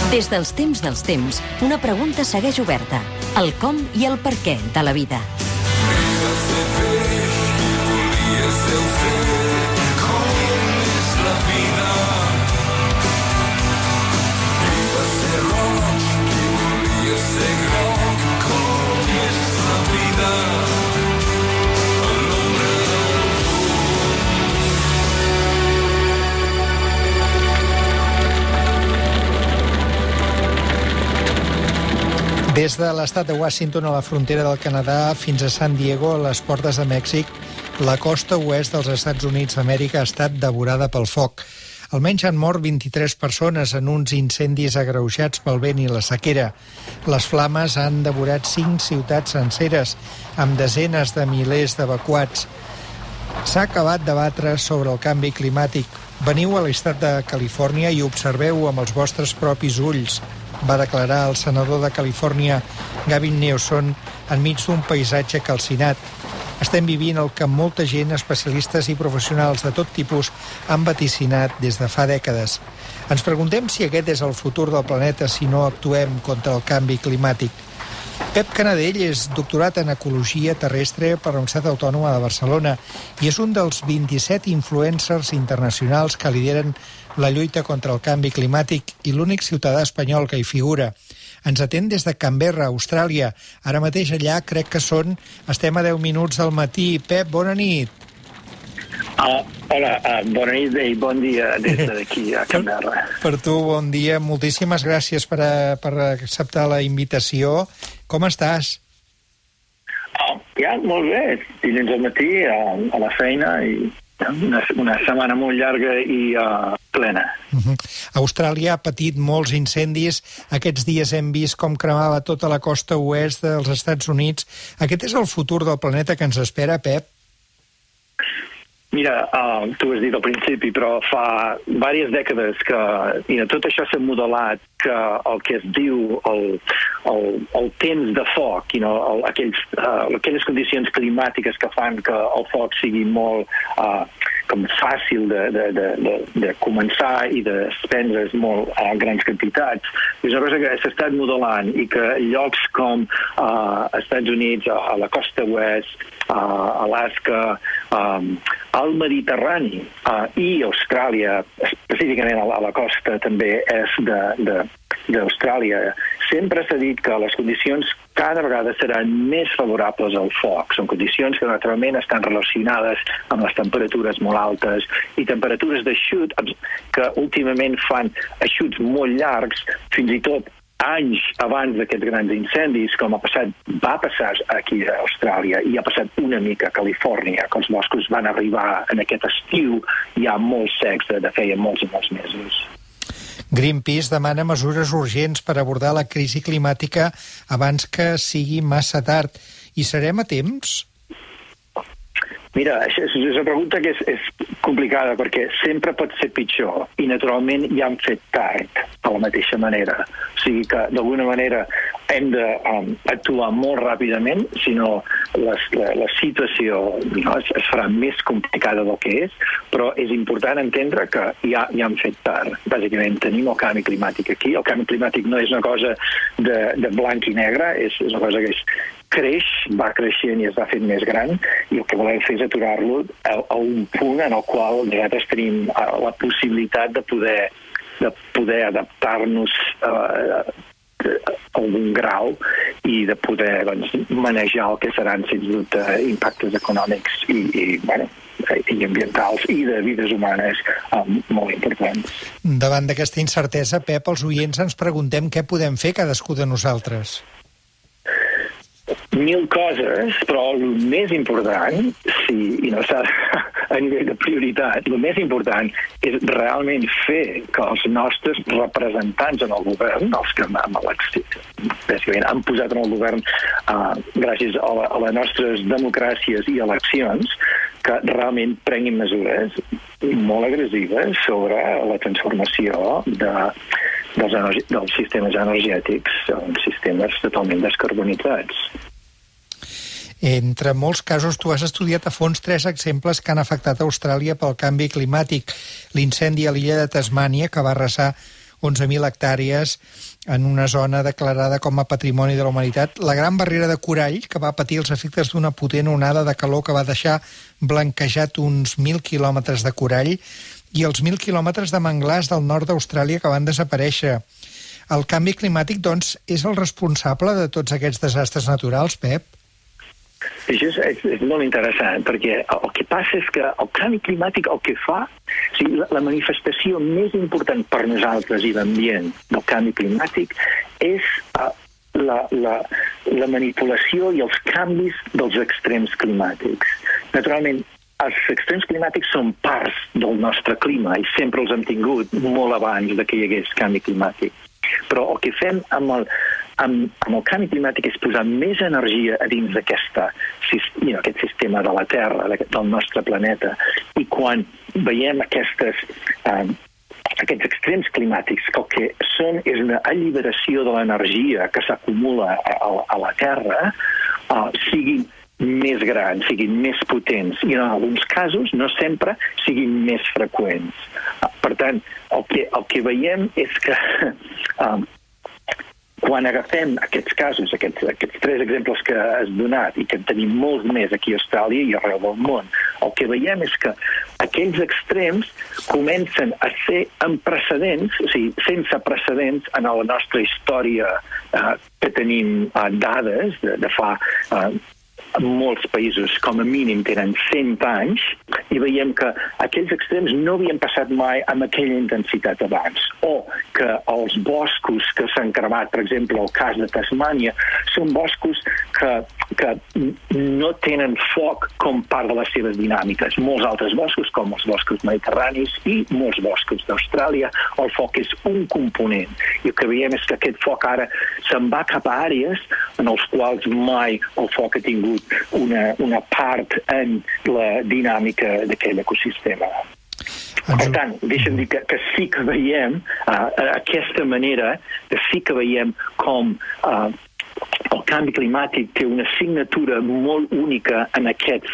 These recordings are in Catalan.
Des dels temps, una pregunta segueix oberta. El com i el per què de la vida. Des de l'estat de Washington a la frontera del Canadà fins a San Diego, a les portes de Mèxic, la costa oest dels Estats Units d'Amèrica ha estat devorada pel foc. Almenys han mort 23 persones en uns incendis agreujats pel vent i la sequera. Les flames han devorat 5 ciutats senceres, amb desenes de milers d'evacuats. S'ha acabat de debatre sobre el canvi climàtic. Veniu a l'estat de Califòrnia i observeu amb els vostres propis ulls, va declarar el senador de Califòrnia, Gavin Newsom, enmig d'un paisatge calcinat. Estem vivint el que molta gent, especialistes i professionals de tot tipus, han vaticinat des de fa dècades. Ens preguntem si aquest és el futur del planeta si no actuem contra el canvi climàtic. Pep Canadell és doctorat en Ecologia Terrestre per la Universitat Autònoma de Barcelona i és un dels 27 influencers internacionals que lideren la lluita contra el canvi climàtic i l'únic ciutadà espanyol que hi figura. Ens atén des de Canberra, Austràlia. Ara mateix allà crec que estem a 10 minuts del matí. Pep, bona nit. Hola, bona nit i bon dia des d'aquí a Canberra. Per tu, bon dia. Moltíssimes gràcies per acceptar la invitació. Com estàs? Ja, molt bé. Dilluns al matí a la feina i una setmana molt llarga i plena. Austràlia ha patit molts incendis. Aquests dies hem vist com cremava tota la costa oest dels Estats Units. Aquest és el futur del planeta que ens espera, Pep? Mira, tu has dit al principi, però fa diverses dècades que tot això s'ha modelat, que el que es diu el temps de foc, aquelles condicions climàtiques que fan que el foc sigui molt com fàcil de començar i d'espendre's molt a grans quantitats. És una cosa que s'ha estat modelant i que llocs com Estats Units, a la costa oest, Alaska, al Mediterrani i Austràlia, específicament a la costa també és d'Austràlia, sempre s'ha dit que les condicions cada vegada seran més favorables al foc. Són condicions que naturalment estan relacionades amb les temperatures molt altes i temperatures d'eixut que últimament fan eixuts molt llargs, fins i tot anys abans d'aquests grans incendis, com va passar aquí a Austràlia i ha passat una mica a Califòrnia, que els boscos van arribar en aquest estiu ja molt secs de feia molts i molts mesos. Greenpeace demana mesures urgents per abordar la crisi climàtica abans que sigui massa tard. I serem a temps? Mira, és una pregunta que és complicada perquè sempre pot ser pitjor i naturalment ja han fet tard de la mateixa manera. O sigui que d'alguna manera hem d'actuar molt ràpidament, si no la situació es farà més complicada del que és, però és important entendre que ja han fet tard. Bàsicament tenim el canvi climàtic aquí. El canvi climàtic no és una cosa de blanc i negre, és una cosa que va creixent i es va fent més gran i el que volem fer és aturar-lo a un punt en el qual nosaltres tenim la possibilitat de poder adaptar-nos a algun grau i de poder manejar el que seran, sens dubte, impactes econòmics i ambientals i de vides humanes molt importants. Davant d'aquesta incertesa, Pep, els oients ens preguntem què podem fer cadascú de nosaltres. 1000 coses, però el més important, a nivell de prioritat, el més important és realment fer que els nostres representants en el govern, els que han posat en el govern gràcies a les nostres democràcies i eleccions, que realment prenguin mesures molt agressives sobre la transformació dels sistemes energètics en sistemes totalment descarbonitzats. Entre molts casos, tu has estudiat a fons 3 exemples que han afectat Austràlia pel canvi climàtic. L'incendi a l'illa de Tasmània, que va arrasar 11.000 hectàrees en una zona declarada com a Patrimoni de la Humanitat. La Gran Barrera de Corall, que va patir els efectes d'una potent onada de calor que va deixar blanquejat uns 1.000 quilòmetres de corall, i els 1.000 quilòmetres de manglars del nord d'Austràlia que van desaparèixer. El canvi climàtic, doncs, és el responsable de tots aquests desastres naturals, Pep? Això és molt interessant, perquè el que passa és que el canvi climàtic el que fa, o sigui, la manifestació més important per nosaltres i l'ambient del canvi climàtic és la manipulació i els canvis dels extrems climàtics. Naturalment, els extrems climàtics són parts del nostre clima i sempre els hem tingut molt abans de que hi hagués canvi climàtic. Però el que fem amb el canvi climàtic és posar més energia a dins aquest sistema de la Terra, del nostre planeta. I quan veiem aquests extrems climàtics, que el que són és una alliberació de l'energia que s'acumula a la Terra, siguin més grans, siguin més potents i en alguns casos, no sempre, siguin més freqüents. Per tant, el que veiem és que quan agafem aquests casos, aquests 3 exemples que has donat i que en tenim molts més aquí a Austràlia i arreu del món, el que veiem és que aquells extrems comencen a ser amb precedents, o sigui, sense precedents en la nostra història que tenim dades de fa molts països, com a mínim, tenen 100 anys, i veiem que aquells extrems no havien passat mai amb aquella intensitat abans. O que els boscos que s'han cremat, per exemple, el cas de Tasmània, són boscos que no tenen foc com part de les seves dinàmiques. Molts altres boscos, com els boscos mediterranis i molts boscos d'Austràlia, el foc és un component. I el que veiem és que aquest foc ara se'n va cap a àrees en els quals mai el foc ha tingut una part en la dinàmica d'aquell ecosistema. Per tant, deixa'm dir que sí que veiem aquesta manera, que sí que veiem com el canvi climàtic té una signatura molt única en aquests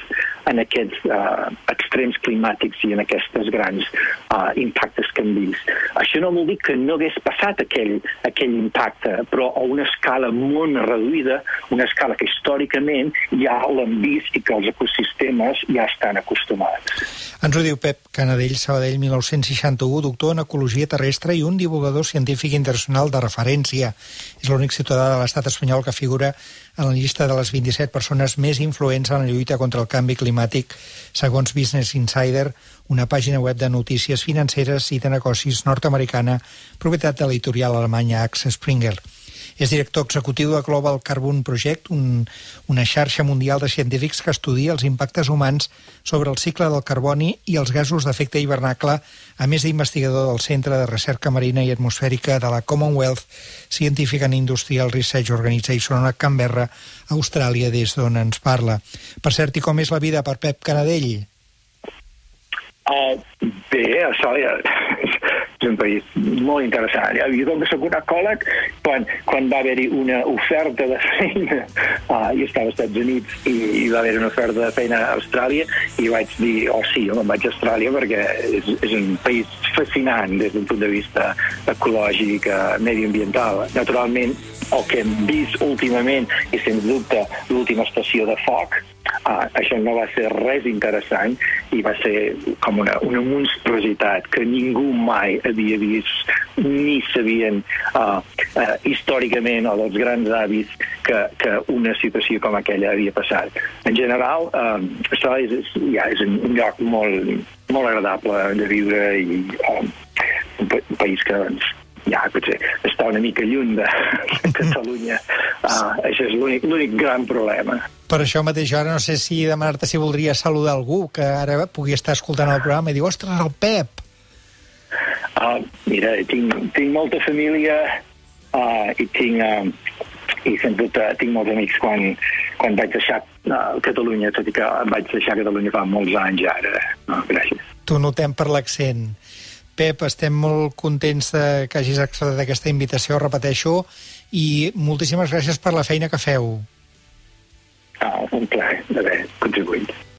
extrems climàtics i en aquests grans impactes que hem vist. Això no vol dir que no hagués passat aquell impacte, però a una escala molt més reduïda, una escala que històricament ja l'hem vist i que els ecosistemes ja estan acostumats. Ens ho diu Pep Canadell, Sabadell, 1961, doctor en Ecologia Terrestre i un divulgador científic internacional de referència. És l'únic ciutadà de l'estat espanyol que figura en la llista de les 27 persones més influents en la lluita contra el canvi climàtic, segons Business Insider, una pàgina web de notícies financeres i de negocis nord-americana, propietat de l'editorial alemanya Axel Springer. És director executiu de Global Carbon Project, una xarxa mundial de científics que estudia els impactes humans sobre el cicle del carboni i els gasos d'efecte hivernacle, a més d'investigador del Centre de Recerca Marina i Atmosfèrica de la Commonwealth Scientific and Industrial Research Organization a Canberra, Austràlia, des d'on ens parla. Per cert, i com és la vida per Pep Canadell? Bé, Austràlia és un país molt interessant. Jo, com que soc un ecòleg, quan va haver-hi una oferta de feina, jo estava als Estats Units i va haver-hi una oferta de feina a Austràlia i vaig dir, sí, jo me'n vaig a Austràlia perquè és un país fascinant des d'un punt de vista ecològic, mediambiental. Naturalment, el que hem vist últimament i, sens dubte, l'última estació de foc, això no va ser res interessant i va ser com una monstruositat que ningú mai havia vist ni sabien històricament o dels grans avis que una situació com aquella havia passat. En general, Austràlia és un lloc molt agradable de viure i un país que potser està una mica lluny de Catalunya. Això és l'únic gran problema. Per això mateix, ara no sé si demanar-te si voldria saludar algú que ara pugui estar escoltant el programa i diu, ostres, el Pep! Mira, tinc molta família i sens dubte tinc molts amics quan vaig deixar Catalunya, tot i que vaig deixar Catalunya fa molts anys ara. Gràcies. T'ho notem per l'accent. Pep, estem molt contents que hagis acceptat aquesta invitació, repeteixo, i moltíssimes gràcies per la feina que feu. Un plaer d'haver contribuït.